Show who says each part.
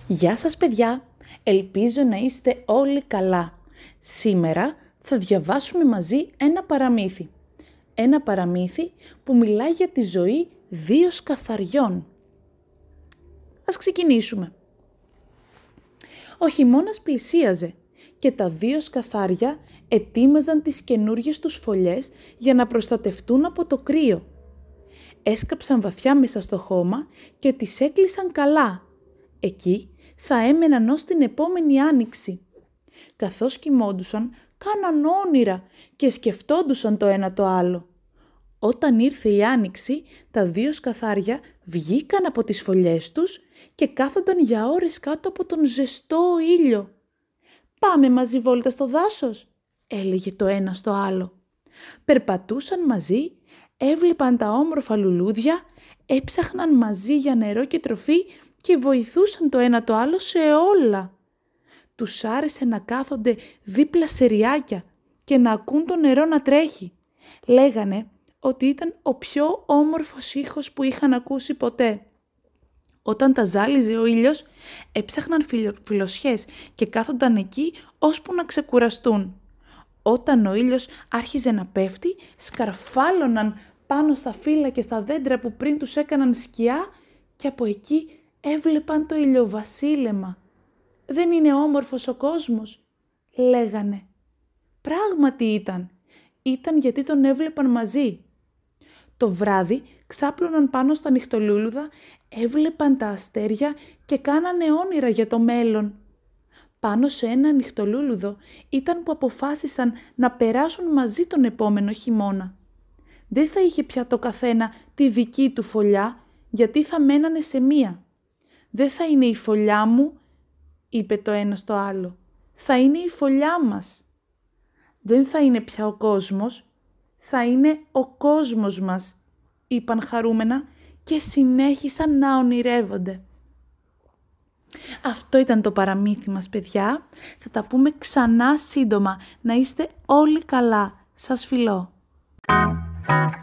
Speaker 1: Γεια σας παιδιά, ελπίζω να είστε όλοι καλά. Σήμερα θα διαβάσουμε μαζί ένα παραμύθι. Ένα παραμύθι που μιλάει για τη ζωή δύο σκαθαριών. Ας ξεκινήσουμε. Ο χειμώνας πλησίαζε και τα δύο σκαθάρια ετοίμαζαν τις καινούργιες τους φωλιές για να προστατευτούν από το κρύο. Έσκαψαν βαθιά μέσα στο χώμα και τις έκλεισαν καλά. Εκεί θα έμεναν ως την επόμενη άνοιξη. Καθώς κοιμόντουσαν, κάναν όνειρα και σκεφτόντουσαν το ένα το άλλο. Όταν ήρθε η άνοιξη, τα δύο σκαθάρια βγήκαν από τις φωλιές τους και κάθονταν για ώρες κάτω από τον ζεστό ήλιο. «Πάμε μαζί βόλτα στο δάσος», έλεγε το ένα στο άλλο. Περπατούσαν μαζί, έβλεπαν τα όμορφα λουλούδια, έψαχναν μαζί για νερό και τροφή και βοηθούσαν το ένα το άλλο σε όλα. Τους άρεσε να κάθονται δίπλα σε ριάκια και να ακούν το νερό να τρέχει. Λέγανε ότι ήταν ο πιο όμορφος ήχος που είχαν ακούσει ποτέ. Όταν τα ζάλιζε ο ήλιος, έψαχναν φιλοσιές και κάθονταν εκεί ώσπου να ξεκουραστούν. Όταν ο ήλιος άρχιζε να πέφτει, σκαρφάλωναν πάνω στα φύλλα και στα δέντρα που πριν τους έκαναν σκιά και από εκεί έβλεπαν το ηλιοβασίλεμα. «Δεν είναι όμορφος ο κόσμος», λέγανε. Πράγματι ήταν. Ήταν γιατί τον έβλεπαν μαζί. Το βράδυ ξάπλωναν πάνω στα νυχτολούλουδα, έβλεπαν τα αστέρια και κάνανε όνειρα για το μέλλον. Πάνω σε ένα νυχτολούλουδο ήταν που αποφάσισαν να περάσουν μαζί τον επόμενο χειμώνα. Δεν θα είχε πια το καθένα τη δική του φωλιά, γιατί θα μένανε σε μία. «Δεν θα είναι η φωλιά μου», είπε το ένα στο άλλο. «Θα είναι η φωλιά μας». «Δεν θα είναι πια ο κόσμος, θα είναι ο κόσμος μας», είπαν χαρούμενα και συνέχισαν να ονειρεύονται. Αυτό ήταν το παραμύθι μας, παιδιά. Θα τα πούμε ξανά σύντομα. Να είστε όλοι καλά. Σας φιλώ.